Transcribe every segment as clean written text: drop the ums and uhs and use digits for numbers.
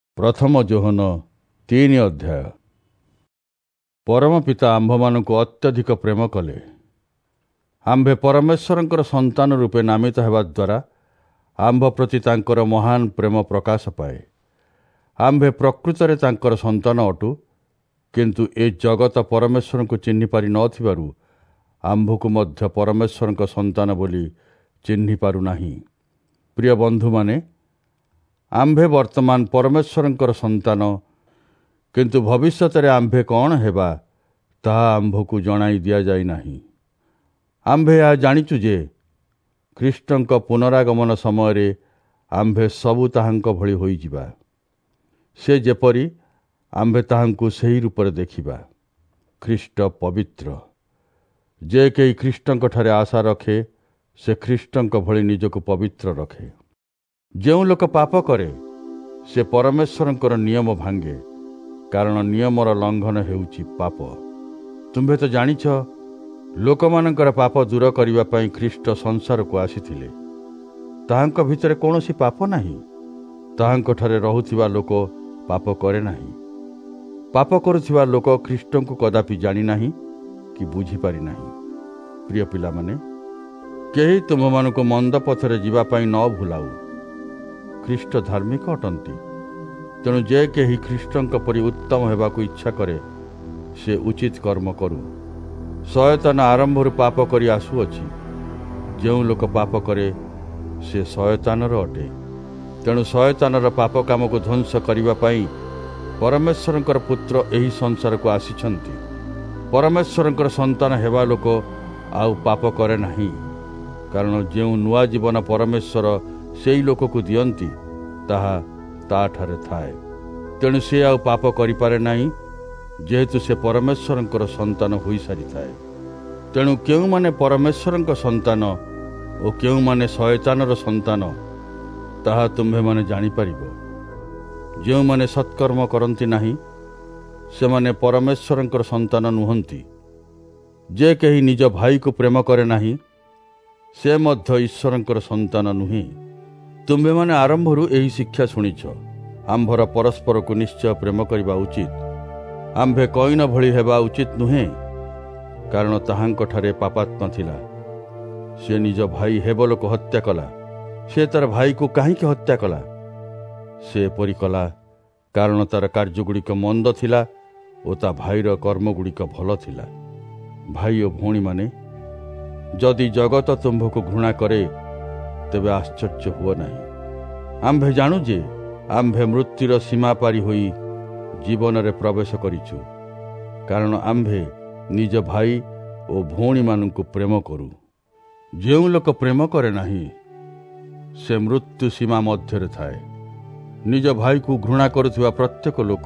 ପ୍ରଥମ ଯୋହନ 3 ଅଧ୍ୟାୟ। ପରମ ପିତା ଆମ୍ଭମାନଙ୍କୁ ଅତ୍ୟଧିକ ପ୍ରେମ କଲେ। ଆମ୍ଭେ ପରମେଶ୍ୱରଙ୍କର ସନ୍ତାନ ରୂପେ ନାମିତ ହେବା ଦ୍ୱାରା ଆମ୍ଭ ପ୍ରତି ତାଙ୍କର ମହାନ ପ୍ରେମ ପ୍ରକାଶ ପାଏ। ଆମ୍ଭେ ପ୍ରକୃତରେ ତାଙ୍କର ସନ୍ତାନ ଅଟୁ, କିନ୍ତୁ ଏ ଜଗତ ପରମେଶ୍ୱରଙ୍କୁ ଚିହ୍ନି ପାରି ନଥିବାରୁ ଆମ୍ଭକୁ ମଧ୍ୟ ପରମେଶ୍ୱରଙ୍କ ସନ୍ତାନ ବୋଲି ଚିହ୍ନି ପାରୁନାହିଁ। ପ୍ରିୟ ବନ୍ଧୁମାନେ, ଆମ୍ଭେ ବର୍ତ୍ତମାନ ପରମେଶ୍ୱରଙ୍କର ସନ୍ତାନ, କିନ୍ତୁ ଭବିଷ୍ୟତରେ ଆମ୍ଭେ କ'ଣ ହେବା ତାହା ଆମ୍ଭକୁ ଜଣାଇ ଦିଆଯାଇ ନାହିଁ। ଆମ୍ଭେ ଏହା ଜାଣିଛୁ ଯେ ଖ୍ରୀଷ୍ଟଙ୍କ ପୁନରାଗମନ ସମୟରେ ଆମ୍ଭେ ସବୁ ତାହାଙ୍କ ଭଳି ହୋଇଯିବା। ସେ ଯେପରି ଆମ୍ଭେ ତାହାଙ୍କୁ ସେହି ରୂପରେ ଦେଖିବା। ଖ୍ରୀଷ୍ଟ ପବିତ୍ର। ଯେ କେହି ଖ୍ରୀଷ୍ଟଙ୍କଠାରେ ଆଶା ରଖେ ସେ ଖ୍ରୀଷ୍ଟଙ୍କ ଭଳି ନିଜକୁ ପବିତ୍ର ରଖେ। ଯେଉଁ ଲୋକ ପାପ କରେ ସେ ପରମେଶ୍ୱରଙ୍କର ନିୟମ ଭାଙ୍ଗେ, କାରଣ ନିୟମର ଲଙ୍ଘନ ହେଉଛି ପାପ। ତୁମ୍ଭେ ତ ଜାଣିଛ, ଲୋକମାନଙ୍କର ପାପ ଦୂର କରିବା ପାଇଁ ଖ୍ରୀଷ୍ଟ ସଂସାରକୁ ଆସିଥିଲେ। ତାହାଙ୍କ ଭିତରେ କୌଣସି ପାପ ନାହିଁ। ତାହାଙ୍କଠାରେ ରହୁଥିବା ଲୋକ ପାପ କରେ ନାହିଁ। ପାପ କରୁଥିବା ଲୋକ ଖ୍ରୀଷ୍ଟଙ୍କୁ କଦାପି ଜାଣିନାହିଁ କି ବୁଝିପାରି ନାହିଁ। ପ୍ରିୟ ପିଲାମାନେ, କେହି ତୁମମାନଙ୍କୁ ମନ୍ଦ ପଥରେ ଯିବା ପାଇଁ ନ ଭୁଲାଉ। ଖ୍ରୀଷ୍ଟ ଧାର୍ମିକ ଅଟନ୍ତି। ତେଣୁ ଯେ କେହି ଖ୍ରୀଷ୍ଟଙ୍କ ପରି ଉତ୍ତମ ହେବାକୁ ଇଚ୍ଛା କରେ ସେ ଉଚିତ କର୍ମ କରୁ। ଶୟତାନ ଆରମ୍ଭରୁ ପାପ କରି ଆସୁଅଛି। ଯେଉଁ ଲୋକ ପାପ କରେ ସେ ଶୟତାନର ଅଟେ। ତେଣୁ ଶୟତାନର ପାପ କାମକୁ ଧ୍ୱଂସ କରିବା ପାଇଁ ପରମେଶ୍ୱରଙ୍କର ପୁତ୍ର ଏହି ସଂସାରକୁ ଆସିଛନ୍ତି। ପରମେଶ୍ୱରଙ୍କର ସନ୍ତାନ ହେବା ଲୋକ ଆଉ ପାପ କରେ ନାହିଁ, କାରଣ ଯେଉଁ ନୂଆ ଜୀବନ ପରମେଶ୍ୱର ସେହି ଲୋକକୁ ଦିଅନ୍ତି ତାହା ତାଠାରେ ଥାଏ। ତେଣୁ ସେ ଆଉ ପାପ କରିପାରେ ନାହିଁ, ଯେହେତୁ ସେ ପରମେଶ୍ୱରଙ୍କର ସନ୍ତାନ ହୋଇସାରିଥାଏ। ତେଣୁ କେଉଁମାନେ ପରମେଶ୍ୱରଙ୍କ ସନ୍ତାନ ଓ କେଉଁମାନେ ଶୟତାନର ସନ୍ତାନ ତାହା ତୁମ୍ଭେମାନେ ଜାଣିପାରିବ। ଯେଉଁମାନେ ସତ୍କର୍ମ କରନ୍ତି ନାହିଁ ସେମାନେ ପରମେଶ୍ୱରଙ୍କର ସନ୍ତାନ ନୁହନ୍ତି। ଯେ କେହି ନିଜ ଭାଇକୁ ପ୍ରେମ କରେ ନାହିଁ ସେ ମଧ୍ୟ ଈଶ୍ୱରଙ୍କର ସନ୍ତାନ ନୁହେଁ। ତୁମ୍ଭେମାନେ ଆରମ୍ଭରୁ ଏହି ଶିକ୍ଷା ଶୁଣିଛ। ଆମ୍ଭର ପରସ୍ପରକୁ ନିଶ୍ଚୟ ପ୍ରେମ କରିବା ଉଚିତ। ଆମ୍ଭେ କଇନ ଭଳି ହେବା ଉଚିତ ନୁହେଁ, କାରଣ ତାହାଙ୍କଠାରେ ପାପାତ୍ମା ଥିଲା। ସେ ନିଜ ଭାଇ ହେବଲକୁ ହତ୍ୟା କଲା। ସେ ତାର ଭାଇକୁ କାହିଁକି ହତ୍ୟା କଲା? ସେ ଏପରି କଲା କାରଣ ତାର କାର୍ଯ୍ୟଗୁଡ଼ିକ ମନ୍ଦ ଥିଲା ଓ ତା ଭାଇର କର୍ମଗୁଡ଼ିକ ଭଲ ଥିଲା। ଭାଇ ଓ ଭଉଣୀମାନେ, ଯଦି ଜଗତ ତୁମ୍ଭକୁ ଘୃଣା କରେ ତେବେ ଆଶ୍ଚର୍ଯ୍ୟ ହୁଅ ନାହିଁ। ଆମ୍ଭେ ଜାଣୁ ଯେ ଆମ୍ଭେ ମୃତ୍ୟୁର ସୀମା ପାରି ହୋଇ ଜୀବନରେ ପ୍ରବେଶ କରିଛୁ, କାରଣ ଆମ୍ଭେ ନିଜ ଭାଇ ଓ ଭଉଣୀମାନଙ୍କୁ ପ୍ରେମ କରୁ। ଯେଉଁ ଲୋକ ପ୍ରେମ କରେ ନାହିଁ ସେ ମୃତ୍ୟୁ ସୀମା ମଧ୍ୟରେ ଥାଏ। ନିଜ ଭାଇକୁ ଘୃଣା କରୁଥିବା ପ୍ରତ୍ୟେକ ଲୋକ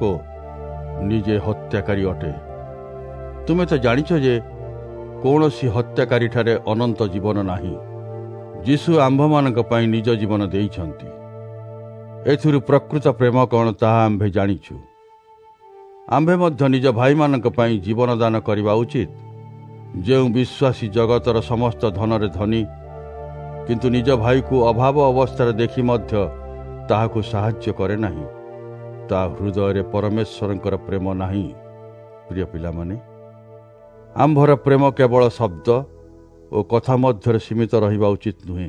ନିଜେ ହତ୍ୟାକାରୀ ଅଟେ। ତୁମେ ତ ଜାଣିଛ ଯେ କୌଣସି ହତ୍ୟାକାରୀଠାରେ ଅନନ୍ତ ଜୀବନ ନାହିଁ। ଯୀଶୁ ଆମ୍ଭମାନଙ୍କ ପାଇଁ ନିଜ ଜୀବନ ଦେଇଛନ୍ତି। ଏଥିରୁ ପ୍ରକୃତ ପ୍ରେମ କ'ଣ ତାହା ଆମ୍ଭେ ଜାଣିଛୁ। ଆମ୍ଭେ ମଧ୍ୟ ନିଜ ଭାଇମାନଙ୍କ ପାଇଁ ଜୀବନ ଦାନ କରିବା ଉଚିତ। ଯେଉଁ ବିଶ୍ୱାସୀ ଜଗତର ସମସ୍ତ ଧନରେ ଧନୀ, କିନ୍ତୁ ନିଜ ଭାଇକୁ ଅଭାବ ଅବସ୍ଥାରେ ଦେଖି ମଧ୍ୟ ତାହାକୁ ସାହାଯ୍ୟ କରେ ନାହିଁ, ତା ହୃଦୟରେ ପରମେଶ୍ୱରଙ୍କର ପ୍ରେମ ନାହିଁ। ପ୍ରିୟ ପିଲାମାନେ, ଆମ୍ଭର ପ୍ରେମ କେବଳ ଶବ୍ଦ ଓ କଥା ମଧ୍ୟରେ ସୀମିତ ରହିବା ଉଚିତ ନୁହେଁ,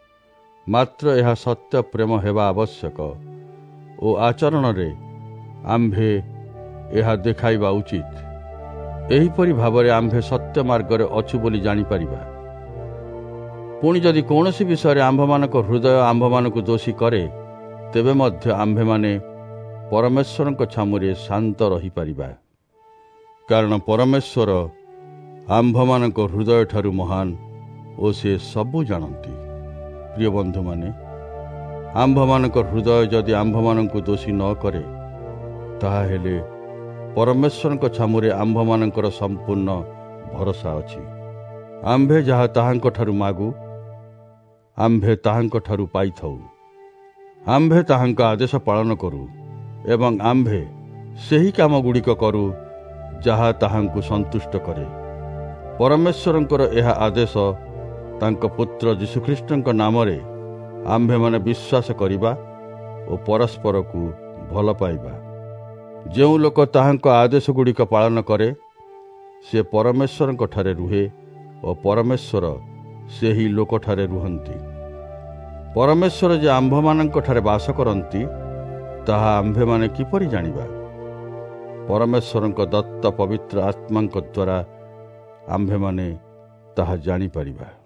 ମାତ୍ର ଏହା ସତ୍ୟ ପ୍ରେମ ହେବା ଆବଶ୍ୟକ ଓ ଆଚରଣରେ ଆମ୍ଭେ ଏହା ଦେଖାଇବା ଉଚିତ। ଏହିପରି ଭାବରେ ଆମ୍ଭେ ସତ୍ୟ ମାର୍ଗରେ ଅଛୁ ବୋଲି ଜାଣିପାରିବା। ପୁଣି ଯଦି କୌଣସି ବିଷୟରେ ଆମ୍ଭମାନଙ୍କ ହୃଦୟ ଆମ୍ଭମାନଙ୍କୁ ଦୋଷୀ କରେ ତେବେ ମଧ୍ୟ ଆମ୍ଭେମାନେ ପରମେଶ୍ୱରଙ୍କ ଛାମୁରେ ଶାନ୍ତ ରହିପାରିବା, କାରଣ ପରମେଶ୍ୱର ଆମ୍ଭମାନଙ୍କ ହୃଦୟଠାରୁ ମହାନ ଓ ସେ ସବୁ ଜାଣନ୍ତି। ପ୍ରିୟ ବନ୍ଧୁମାନେ, ଆମ୍ଭମାନଙ୍କ ହୃଦୟ ଯଦି ଆମ୍ଭମାନଙ୍କୁ ଦୋଷୀ ନ କରେ ତାହାହେଲେ ପରମେଶ୍ୱରଙ୍କ ଛାମୁରେ ଆମ୍ଭମାନଙ୍କର ସମ୍ପୂର୍ଣ୍ଣ ଭରସା ଅଛି। ଆମ୍ଭେ ଯାହା ତାହାଙ୍କଠାରୁ ମାଗୁ ଆମ୍ଭେ ତାହାଙ୍କଠାରୁ ପାଇଥାଉ। ଆମ୍ଭେ ତାହାଙ୍କ ଆଦେଶ ପାଳନ କରୁ ଏବଂ ଆମ୍ଭେ ସେହି କାମଗୁଡ଼ିକ କରୁ ଯାହା ତାହାଙ୍କୁ ସନ୍ତୁଷ୍ଟ କରେ। ପରମେଶ୍ୱରଙ୍କର ଏହା ଆଦେଶ ତାଙ୍କ ପୁତ୍ର ଯୀଶୁଖ୍ରୀଷ୍ଟଙ୍କ ନାମରେ ଆମ୍ଭେମାନେ ବିଶ୍ୱାସ କରିବା ଓ ପରସ୍ପରକୁ ଭଲ ପାଇବା। ଯେଉଁ ଲୋକ ତାହାଙ୍କ ଆଦେଶଗୁଡ଼ିକ ପାଳନ କରେ ସେ ପରମେଶ୍ୱରଙ୍କଠାରେ ରୁହେ ଓ ପରମେଶ୍ୱର ସେହି ଲୋକଠାରେ ରୁହନ୍ତି। ପରମେଶ୍ୱର ଯେ ଆମ୍ଭମାନଙ୍କଠାରେ ବାସ କରନ୍ତି ତାହା ଆମ୍ଭେମାନେ କିପରି ଜାଣିବା? ପରମେଶ୍ୱରଙ୍କ ଦତ୍ତ ପବିତ୍ର ଆତ୍ମାଙ୍କ ଦ୍ୱାରା ଆମ୍ଭେମାନେ ତାହା ଜାଣିପାରିବା।